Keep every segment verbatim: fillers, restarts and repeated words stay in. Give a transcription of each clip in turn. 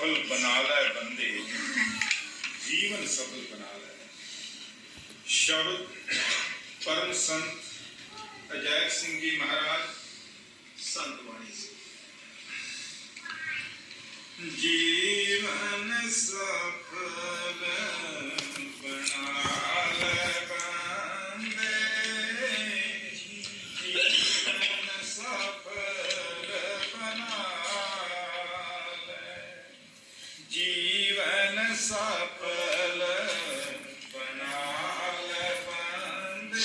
सफल बना ले बंदे, जीवन सफल बना ले। शब्द परम संत अजय सिंह जी महाराज संत वाणी से। जीवन सफल बना ले बंदे, जीवन सफल बना ले, जीवन सफल बना ले बंदे,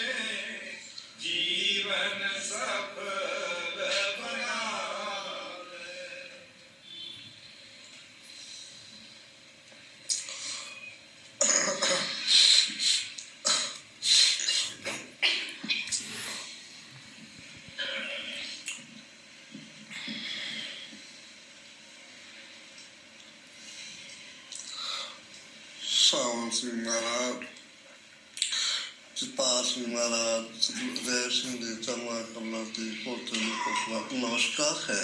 जीवन सफल बना ले। सावन सिंह महाराज, चित्पाल सिंह महाराज, जय सिंह जी, चंद्रमा कमला जी, पोते नमस्कार है।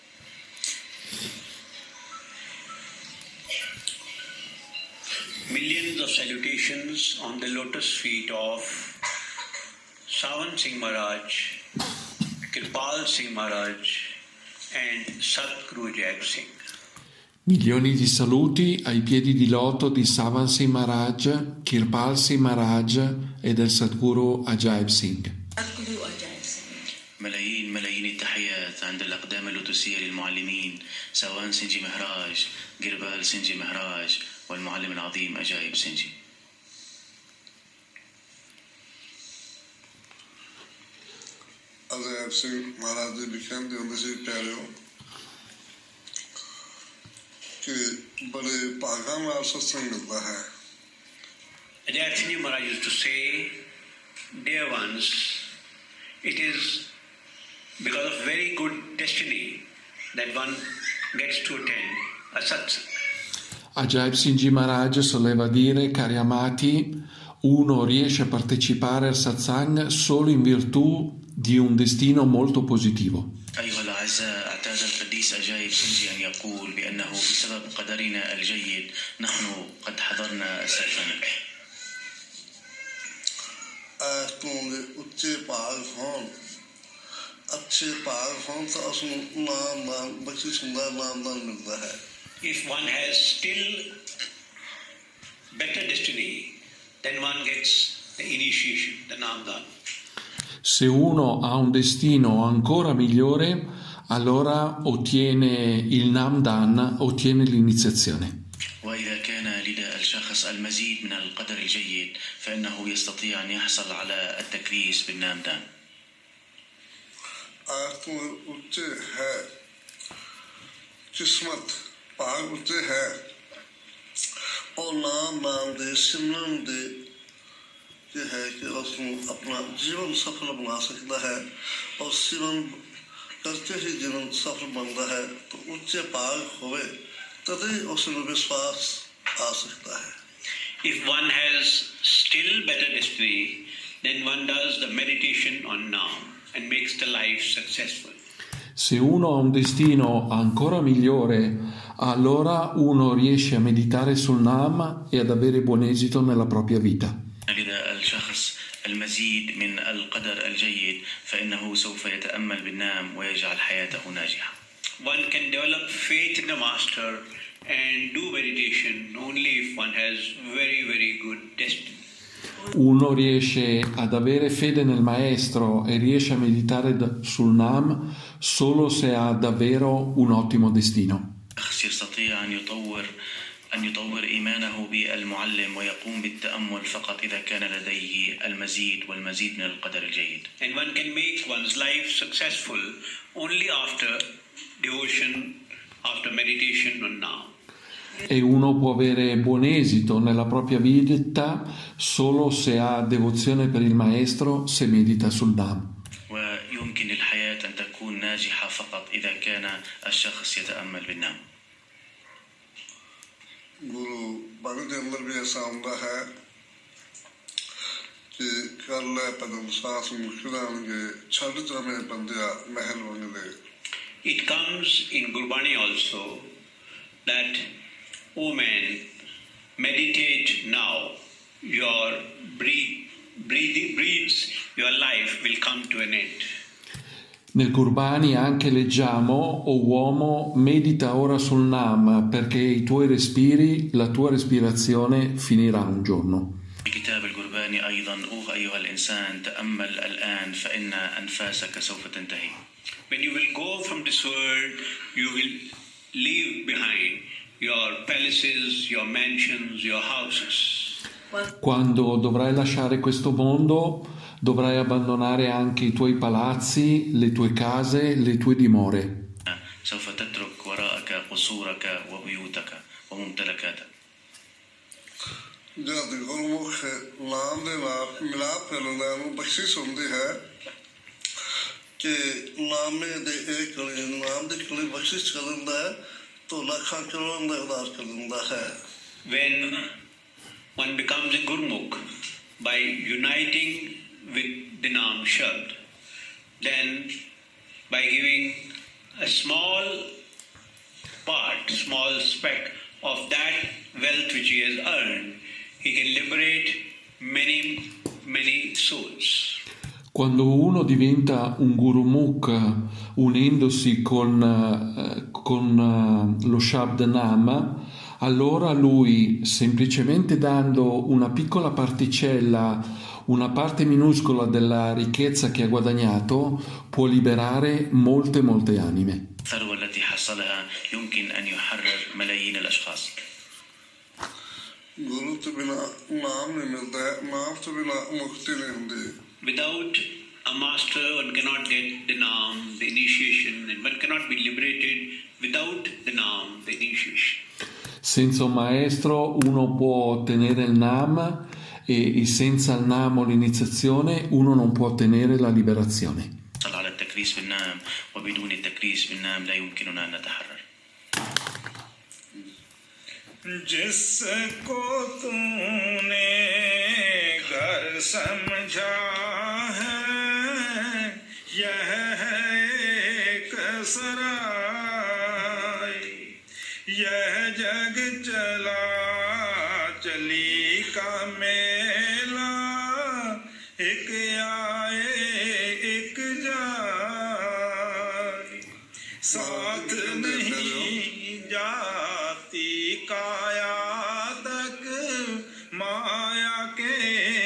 Millions of salutations on the lotus feet of Sawan Singh Maharaj, Kirpal Singh Maharaj and Satguru Jai Singh. Milioni di saluti ai piedi di loto di Savan Singh Maharaj, Kirpal Singh Maharaj e del Sadguru Ajaib Singh. ملايين ملايين التحيات عند الأقدام اللوتسية للمعلمين سوان سنجي مهراج، قربال سنجي مهراج والمعلم العظيم أجايب سنجي. अजय सिंह महाराज जी लिखे दिंदे सी प्यारे कि बड़े भागा नाल सत्संग मिलता है। Ajay Singh Maharaj used to say, dear ones, it is because of very good destiny that one gets to attend a satsang. Ajaib Singh Ji Maharaj soleva dire, cari amati, uno riesce a partecipare al satsang solo in virtù di un destino molto positivo. أيها الأعزاء، اعتاد القديس أجايب سنجي أن يقول بأنه بسبب قدرنا الجيد نحن قد حضرنا الساتسنگ. आत्मा के उच्चे भाग हों, अच्छे भाग हों तो उसमें नाम नाम बच्ची सुंदर नाम नाम मिलता है। If one has still better destiny, then one gets the initiation, the namdan. Se uno ha un destino ancora migliore, allora ottiene il Namdan, ottiene l'iniziazione. وإذا كان لدى الشخص المزيد من القدر الجيد فإنه يستطيع أن يحصل على التكريس بالنامدان. आत्मा उच्चे है, किस्मत भाग उच्चे है और नाम नाम दे सिमरन दे ये है कि उसमें अपना जीवन सफल बना सकता है और सिमरन करते ही जीवन सफल बनता है। तो उच्चे भाग होवे तभी उसमें विश्वास आ सकता है। If one has still better destiny, then one does the meditation on Naam and makes the life successful. Se uno ha un destino ancora migliore, allora uno riesce a meditare sul Nam e ad avere buon esito nella propria vita. لدى الشخص المزيد من القدر الجيد فإنه سوف يتأمل بالنام ويجعل حياته ناجحة. One can develop faith in the master and do meditation only if one has very very good destiny. Uno riesce ad avere fede nel maestro e riesce a meditare sul Nam solo se ha davvero un ottimo destino. يستطيع أن يطور أن يطور إيمانه بالمعلم ويقوم بالتأمل فقط إذا كان لديه المزيد والمزيد من القدر الجيد. And one can make one's life successful only after devotion, after meditation on Naam. E uno può avere buon esito nella propria vita solo se ha devozione per il maestro, se medita sul Nam. ويمكن للحياة أن تكون ناجحة فقط إذا كان الشخص يتأمل بالنام. गुरु बाणी के अंदर भी ऐसा आंदा है कि कर ले पदम सास मुखिलांगे छड़ में बंदिया महल वंगले. It comes in Gurbani also that, O man, meditate now, your breathe, breathe, breathes, your life will come to an end. Nel Gurbani anche leggiamo: o uomo, medita ora sul Nam, perché i tuoi respiri, la tua respirazione finirà un giorno. الكتاب القرباني أيضا أوه أيها الإنسان تأمل الآن فإن أنفاسك سوف تنتهي. When you will go from this world, you will leave behind your palaces, your mansions, your houses. Quando dovrai lasciare questo mondo, dovrai abbandonare anche i tuoi palazzi, le tue case, le tue dimore. سوف تترك وراءك قصورك وبيوتك وممتلكاتك. जब गुरुमुख नाम दे नाम मिलाप करने ਨੂੰ ਬਖਸ਼ਿਸ਼ ਹੁੰਦੀ ਹੈ ਕਿ ਨਾਮੇ ਦੇ ਇੱਕ ਨਾਮ ਦੀ ਕੋਈ ਬਖਸ਼ਿਸ਼ ਕਰ ਦਿੰਦਾ ਹੈ ਤਾਂ ਲੱਖਾਂ ਕਰੋੜਾਂ ਦਾ ਉਦਾਰ ਕਰ ਦਿੰਦਾ ਹੈ. When one becomes a Gurmukh by uniting with the Naam Shabd, then by giving a small part, small speck of that wealth which he has earned, he can liberate many, many souls. Quando uno diventa un Gurumukh unendosi con, con lo Shabd Nam, allora lui, semplicemente dando una piccola particella, una parte minuscola della ricchezza che ha guadagnato, può liberare molte molte anime. الثروة التي حصلها يمكن أن يحرر ملايين الأشخاص. ਗੁਰੂ ਤੋਂ ਬਿਨਾ ਨਾਮ ਨਹੀਂ ਮਿਲਦਾ ਹੈ, ਨਾਮ ਤੋਂ ਬਿਨਾ ਮੁਕਤੀ ਨਹੀਂ ਹੁੰਦੀ. Without a master, one cannot get the Naam, the initiation, and one cannot be liberated without the Naam, the initiation. Senza un maestro uno può ottenere il Nam e senza il Nam o l'iniziazione uno non può ottenere la liberazione. على التكريس بالنام وبدون التكريس بالنام لا يمكننا أن نتحرر. जिसको तूने घर समझा है यह है एक सराय, यह जग चला चली का मेला, एक आए एक जाए, साथ नहीं जाती काया तक माया के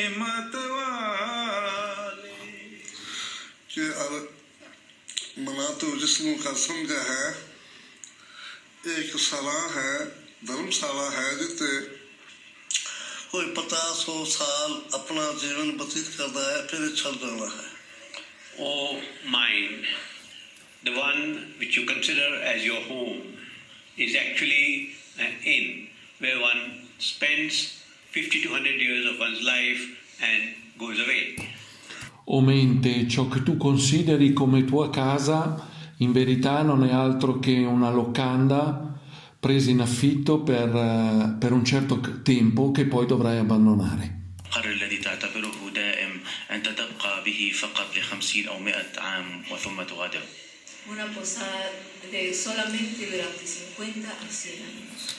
मतवाले. कि मना तो जिसम का समझा है एक सलाह है, धर्मशाला है जिते कोई पचास सौ साल अपना जीवन व्यतीत करता है फिर छल जाना है. O mind, the one which you consider as your home is actually an inn where one spends fifty to one hundred years of one's life and goes away. O mente, ciò che tu consideri come tua casa in verità non è altro che una locanda presa in affitto per, per un certo tempo che poi dovrai abbandonare. القرار الذي تعتبره دائم أنت تبقى به فقط لخمسين أو مئة عام وثم تغادر. Una posada de solamente durante cinquanta a cien años.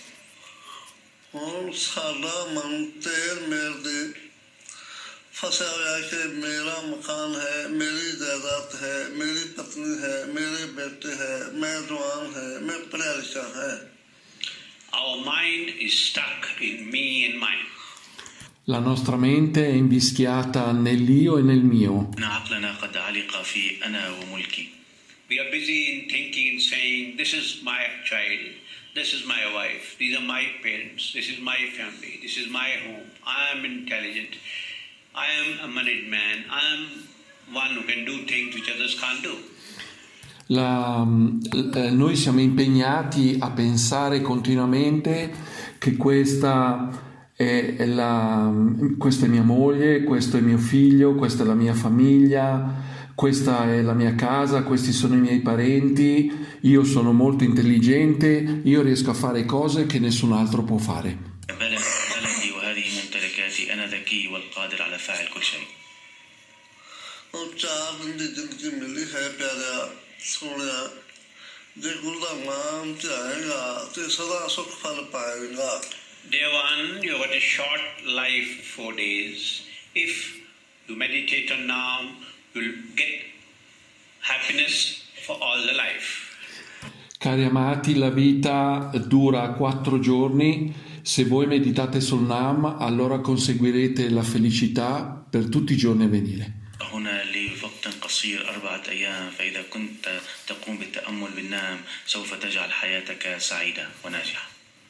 ਹੁਣ ਸਾਡਾ ਮਨ ਤੇਰ ਮੇਰ ਦੇ फंसा हुआ कि मेरा मकान है, मेरी जायदाद है, मेरी पत्नी है, मेरे बेटे हैं, मैं जवान है, मैं पढ़ा लिखा है. Our mind is stuck in me and mine. La nostra mente è invischiata nell'io e nel mio. عقلنا قد علق في أنا وملكي. We are busy in thinking and saying, this is my child, this is my wife, these are my parents, this is my family, this is my home, I am intelligent, I am a moneyed man, I am one who can do things which others can't do. La, eh, noi siamo impegnati a pensare continuamente che questa è, è la, questa è mia moglie, questo è mio figlio, questa è la mia famiglia, questa è la mia casa, questi sono i miei parenti, io sono molto intelligente, io riesco a fare cose che nessun altro può fare. بلدي وهذه ممتلكاتي أنا ذكي والقادر على فعل كل شيء. और चार दिन की जिंदगी मिली है प्यारा सोनिया जे गुरु का नाम ध्याएगा तो सदा सुख फल पाएगा. Dear one, you have got a short life, four days. If you meditate on Naam, you will get happiness for all the life. Cari amati, la vita dura quattro giorni. Se voi meditate sul Naam, allora conseguirete la felicità per tutti i giorni a venire. هنا لوقت قصير أربعة أيام فإذا كنت تقوم بالتأمل بالنام سوف تجعل حياتك سعيدة وناجحة.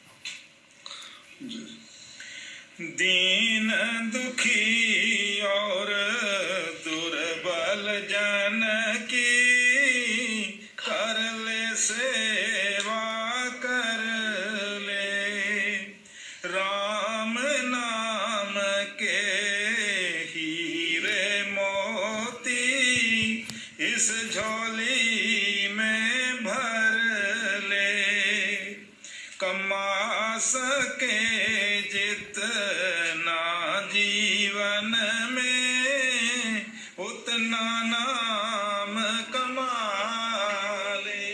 दीन दुखी और दुर्बल जन की कर ले सेवा कर ले राम नाम के हीरे मोती इस झोली में भर ले कमा सके जितना जीवन में उतना नाम कमा ले.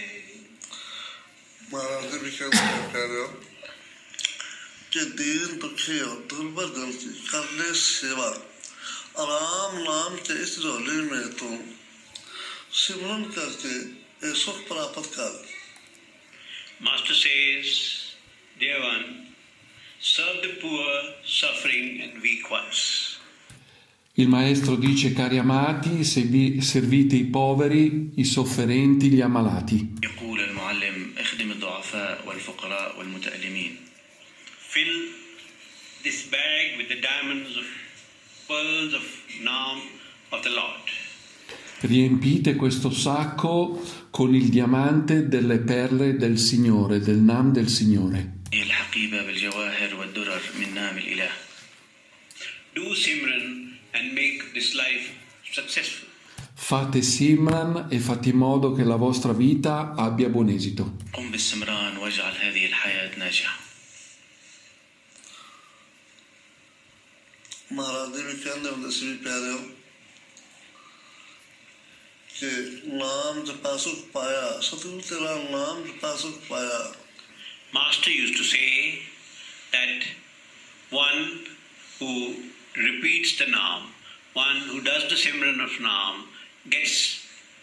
महाराज जी भी कह रहे हो कि दीन दुखी और दुर्बल जन की करने सेवा आराम नाम के इस झोले में तुम सिमरन करके ये सुख प्राप्त कर. Master says, dear one, serve the poor, suffering and weak ones. Il maestro dice, cari amati, servite i poveri, i sofferenti, gli ammalati. يقول المعلم اخدم الضعفاء والفقراء والمتألمين. Fill this bag with the diamonds of pearls of Naam of the Lord. Riempite questo sacco con il diamante delle perle del Signore, del Naam del Signore. الحقيبة بالجواهر والدرر من نام الإله. Do Simran and make this life successful. Fate Simran e fate in modo che la vostra vita abbia buon esito. قم بالسمران واجعل هذه الحياة ناجحة. महाराज जी भी कहने होंगे सभी प्यारे हो कि नाम जपा सुख पाया सतगुरु तेरा नाम जपा सुख पाया. Master used to say that one who repeats the Naam, one who does the Simran of Naam gets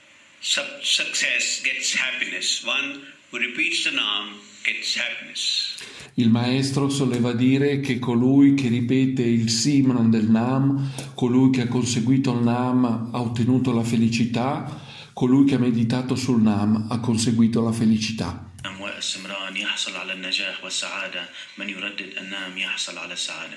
success, gets happiness. One who repeats the Naam gets happiness. Il maestro soleva dire che colui che ripete il Simran del Naam, colui che ha conseguito il Naam ha ottenuto la felicità, colui che ha meditato sul Naam ha conseguito la felicità. السمران يحصل على النجاح والسعادة من يردد النام يحصل على السعادة.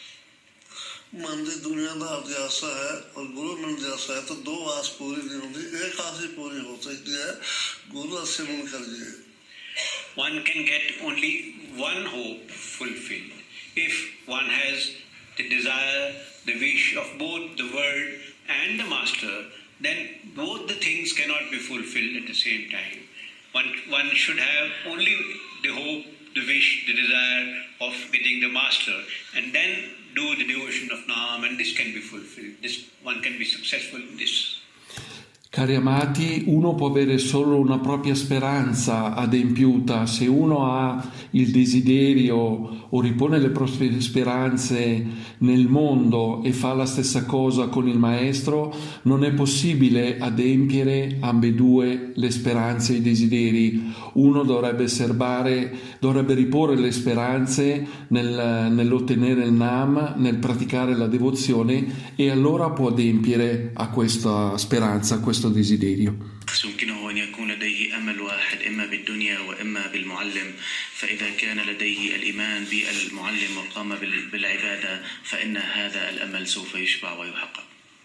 मन की दुनियादार जैसा है और गुरु मन जैसा है तो दो आस पूरी नहीं होती, एक आस ही पूरी हो सकती है. गुरु सिमरन करिए. One can get only one hope fulfilled. If one has the desire, the wish of both the world and the master, then both the things cannot be fulfilled at the same time. One, one should have only the hope, the wish, the desire of getting the master, and then do the devotion of Naam, and this can be fulfilled. This one can be successful in this. Cari amati, uno può avere solo una propria speranza adempiuta se uno ha il desiderio o ripone le proprie speranze nel mondo e fa la stessa cosa con il maestro. Non è possibile adempiere ambedue le speranze e i desideri. Uno dovrebbe serbare, dovrebbe riporre le speranze nel, nell'ottenere il Naam, nel praticare la devozione, e allora può adempiere a questa speranza, a questo desiderio. يمكنه أن يكون لديه أمل واحد إما بالدنيا وإما بالمعلم، فإذا كان لديه الإيمان بالمعلم وقام بالعبادة فإن هذا الأمل سوف يشبع ويحقق.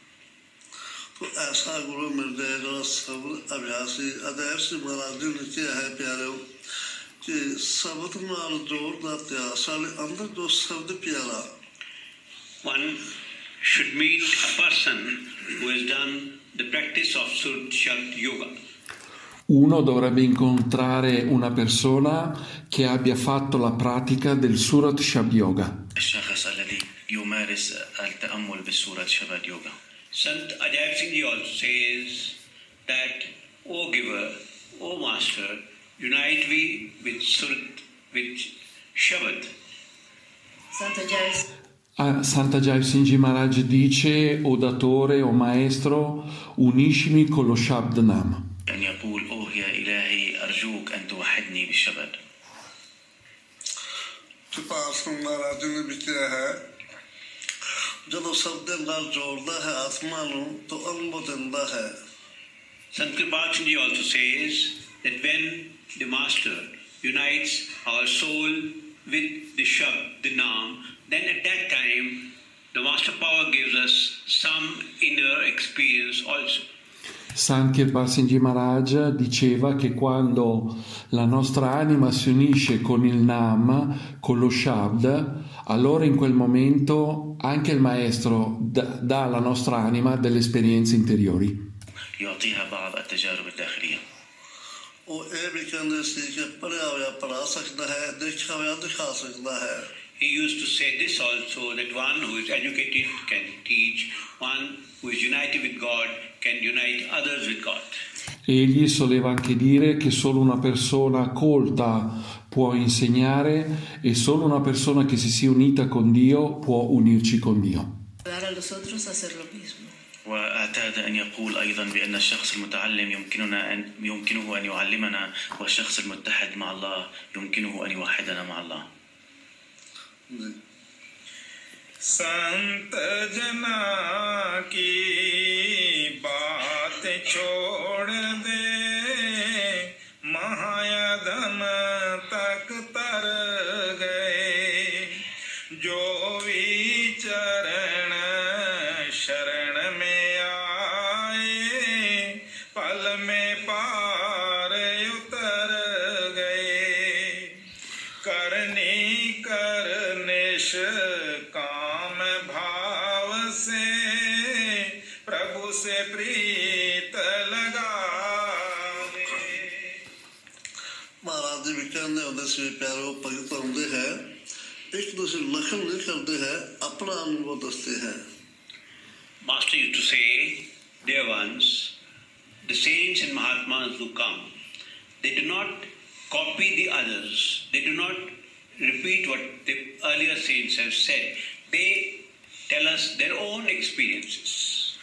तो ऐसा गुरु मिल जाएगा सब अभ्यासी अदैव से महाराज जी ने किया है प्यारे कि शब्द नाल जोड़दा त्या साले अंदर जो शब्द प्यारा. One should meet a person who has done the practice of Surat Shabd Yoga. Uno dovrebbe incontrare una persona che abbia fatto la pratica del Surat Shabd Yoga. الشخص الذي يمارس التأمل بالسورة شبد يوغا. Sant Ajaib Singh Ji also says that, O giver, "O Master, unite me with Surat, with Shabad." Santo Jai Ah, Santa Jai Singh Ji Maharaj dice: o datore, o maestro, uniscimi con lo Shabd Nam. أن يقول أوه يا إلهي أرجوك أن توحدني بالشبد. कृपाल सिंह महाराज ने भी किया है ਜਦੋਂ ਸ਼ਬਦ ਨਾਲ ਜੋੜਦਾ ਹੈ ਆਤਮਾ ਨੂੰ ਤਾਂ ਅਨੁਭਵ ਦਿੰਦਾ ਹੈ। Sant Kripal Singh Ji also says that when the Master unites our soul with the Shabd, the Naam, then at that time the Master Power gives us some inner experience also. Sant Kirpal Singh Ji Maharaj diceva che quando la nostra anima si unisce con il Nam, con lo Shabd, allora in quel momento anche il Maestro dà alla nostra anima delle esperienze interiori. يعطيها بعض التجارب الداخلية. ਉਹ ਇਹ ਵੀ ਕਹਿੰਦੇ ਸੀ ਕਿ ਪੜ੍ਹਿਆ ਹੋਇਆ ਪੜ੍ਹਾ ਸਕਦਾ ਹੈ, ਦੇਖਿਆ ਹੋਇਆ ਦਿਖਾ ਸਕਦਾ ਹੈ। He used to say this also, that one who is educated can teach, one who is united with God can unite others with God. Egli soleva anche dire che solo una persona colta può insegnare e solo una persona che si sia unita con Dio può unirci con Dio. Dar a los otros a hacer lo mismo. واعتاد أن يقول أيضا بأن الشخص المتعلم يمكننا أن يمكنه أن يعلمنا والشخص المتحد مع الله يمكنه أن يوحدنا مع الله. संत जना की बात छोड़ दे महायदम तक तर गए जो विचरण शरण में आए पल में पार उतर गए करनी कर निश काम भाव से प्रभु से प्रीत लगावे। महाराज जी भी कहते होंगे ਸੀ ਪਿਆਰੋ ਭਗਤ ਹੁੰਦੇ ਹੈ ਇੱਕ ਦੂਸਰੇ ਲਖਨ ਨਹੀਂ ਕਰਦੇ ਹੈ ਆਪਣਾ ਅਨੁਭਵ ਦੱਸਦੇ ਹੈ। Master used to say, dear ones, the saints and Mahatmas who come, they do not copy the others, they do not repeat what the earlier saints have said, they tell us their own experiences.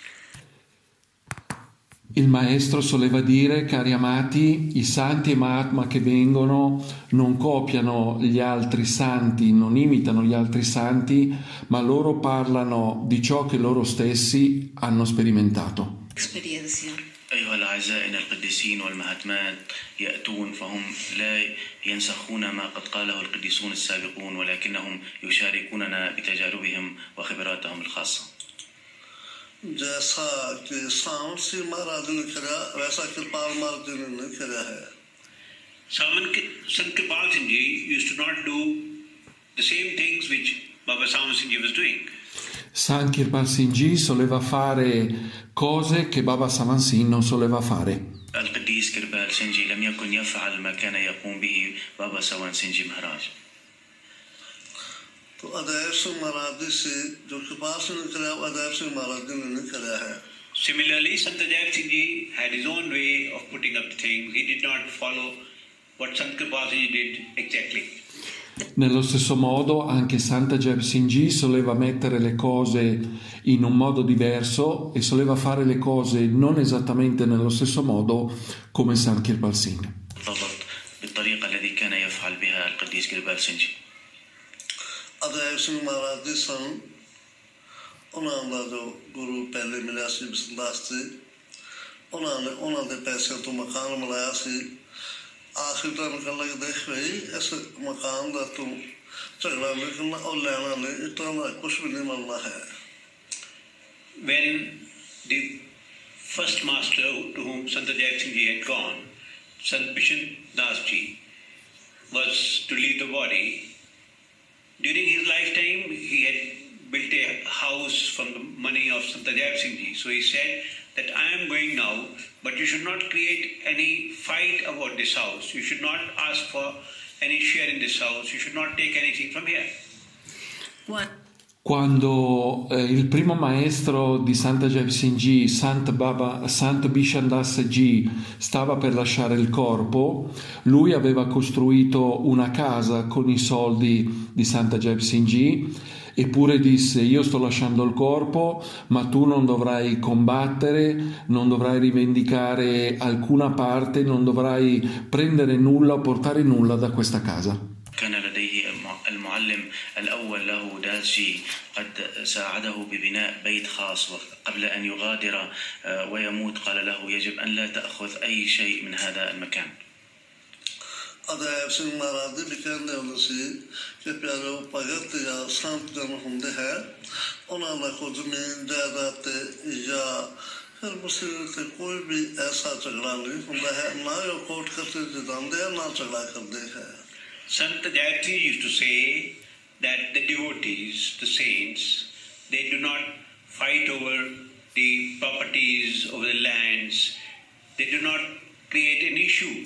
Il maestro soleva dire: cari amati, i santi e Mahatma che vengono non copiano gli altri santi, non imitano gli altri santi, ma loro parlano di ciò che loro stessi hanno sperimentato. Experiencia. أيها الأعزاء إن القديسين والمهاتمات يأتون فهم لا ينسخون ما قد قاله القديسون السابقون ولكنهم يشاركوننا بتجاربهم وخبراتهم الخاصة. जैसा कि सावन सिंह महाराज ने किया वैसा कृपाल महाराज जी ने किया है। Sant Kripal Singh Ji used to not do the same things which Baba Sawan Singh Ji was doing. Sant Kirpal Singh Ji soleva fare cose che Baba Sawan Singh non soleva fare. القديس كربال سنجي لم يكن يفعل ما كان يقوم به بابا سوان سنجي مهراج. तो अदैव सिंह महाराज जी से जो कृपाल सिंह ने किया अदैव सिंह महाराज जी ने किया है। Similarly, Sant Jai Singh Ji had his own way of putting up the things. He did not follow what Sant Kripal Singh Ji did exactly. Nello stesso modo anche Santa Jai Singh Ji soleva mettere le cose in un modo diverso e soleva fare le cose non esattamente nello stesso modo come Sant Kirpal Singh. بالطريقة الذي كان يفعل بها القديس كربال سنجي. अदैव सिंह महाराज जी सन ਉਹਨਾਂ ਦਾ ਜੋ ਗੁਰੂ ਪਹਿਲੇ ਮਿਲਿਆ ਸੀ ਬਿਸਦਾਸ ਤੇ ਉਹਨਾਂ ਨੇ ਉਹਨਾਂ ਦੇ ਪੈਸਿਆਂ ਤੋਂ ਮਕਾਨ ਬਣਾਇਆ ਸੀ। ਆਖਿਰ ਤਾਂ ਮੈਂ ਲੱਗ ਦੇਖ ਰਹੀ ਇਸ ਮਕਾਨ ਦਾ ਤੂੰ ਝਗੜਾ ਨਹੀਂ ਕਰਨਾ ਉਹ ਲੈਣਾ ਨਹੀਂ ਇਸ ਤਰ੍ਹਾਂ ਦਾ ਕੁਝ ਵੀ ਨਹੀਂ ਮੰਨਣਾ ਹੈ। When the first master to whom Sant Jai Singh Ji had gone, Sant Bishan Das Ji, was to leave the body, during his lifetime he had built a house from the money of Sant Jai Singh Ji. So he said that I am going now, but you should not create any fight about this house. You should not ask for any share in this house. You should not take anything from here. What? quando eh, il primo maestro di Santa Jai Singh Ji, Sant, Baba, Sant Bishan Das Ji, stava per lasciare il corpo, lui aveva costruito una casa con i soldi di Santa Jai Singh Ji, eppure disse: io sto lasciando il corpo, ma tu non dovrai combattere, non dovrai rivendicare alcuna parte, non dovrai prendere nulla o portare nulla da questa casa. كان لديه المعلم الأول له داسجي قد ساعده ببناء بيت خاص، وقبل أن يغادر ويموت قال له يجب أن لا تأخذ أي شيء من هذا المكان. ਅਦੈਬ ਸਿੰਘ ਮਹਾਰਾਜ ਦੇ ਵੀ ਕਹਿੰਦੇ ਹੁੰਦੇ ਸੀ ਕਿ ਪਿਆਰੋ ਭਗਤ ਜਾਂ ਸੰਤ ਜਨ ਹੁੰਦੇ ਹੈ, ਉਹਨਾਂ ਦਾ ਕੋਈ ਜ਼ਮੀਨ ਜਾਇਦਾਦ ਤੇ ਜਾਂ ਫਿਰ ਮੁਸਲਿਮ ਤੇ ਕੋਈ ਵੀ ਐਸਾ ਝਗੜਾ ਨਹੀਂ ਹੁੰਦਾ ਹੈ, ਨਾ ਉਹ ਕੋਰਟ ਕਚਹਿਰੀ 'ਚ ਜਾਂਦੇ ਆ, ਨਾ ਝਗੜਾ ਕਰਦੇ ਹੈ। Sant Jayati used to say that the devotees, the saints, they do not fight over the properties, over the lands. They do not create an issue